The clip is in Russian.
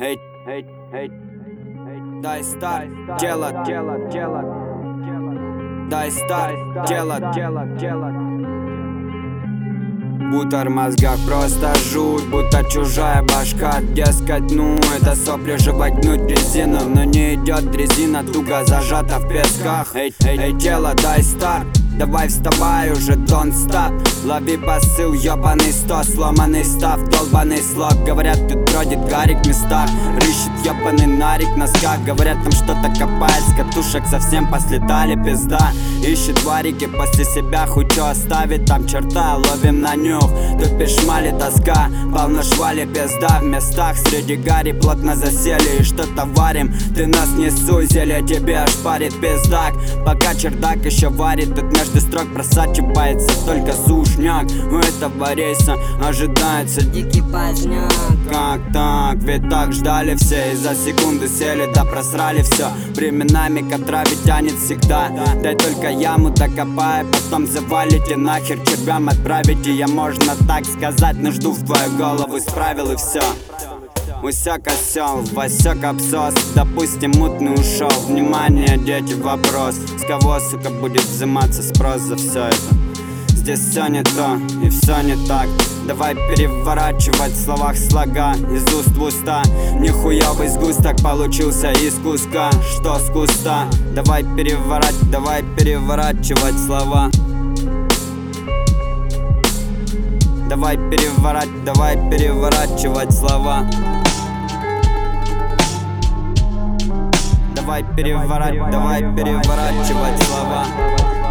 Дай старт, делать. Дай старт, делать. Будто в мозгах просто жуть, будто чужая башка. Дескать, ну это сопли жевать-гнуть резину. Но не идет резина, туго зажата в песках. Эй, тело, дай старт. Давай вставай уже, don't stop. Лови посыл, ёбаный сто, сломанный став, долбаный слог. Говорят, тут бродит Гарик в местах, рыщет ёбаный нарик в носках. Говорят, там что-то копает, с катушек совсем послетали, пизда. Ищет варики, после себя хоть что оставит. Там черта, ловим на нюх, тут пешмали тоска. Полно швали, пизда в местах. Среди гари плотно засели и что-то варим. Ты нас не сузили, тебе аж парит пиздак. Пока чердак еще варит, тут между строк просачивается только сушняк. У этого рейса ожидается дикий поздняк. Как так? Ведь так ждали все, и за секунду сели, да просрали все. Временами к отраве тянет всегда. Дай только яму докопай, потом завалите нахер, червям отправите. Я, можно так сказать, но жду в твою голову, исправил и все. Усек осел, восек абсос. Допустим, мутный ушел. Внимание, дети, вопрос: с кого, сука, будет взиматься спрос за все это? Здесь все не то и все не так. Давай переворачивать в словах слога из уст в уста. Нихуевый сгусток получился из куска, что с куста. Давай переворачивать слова. Давай переворачивать слова. Давай переворачивать слова.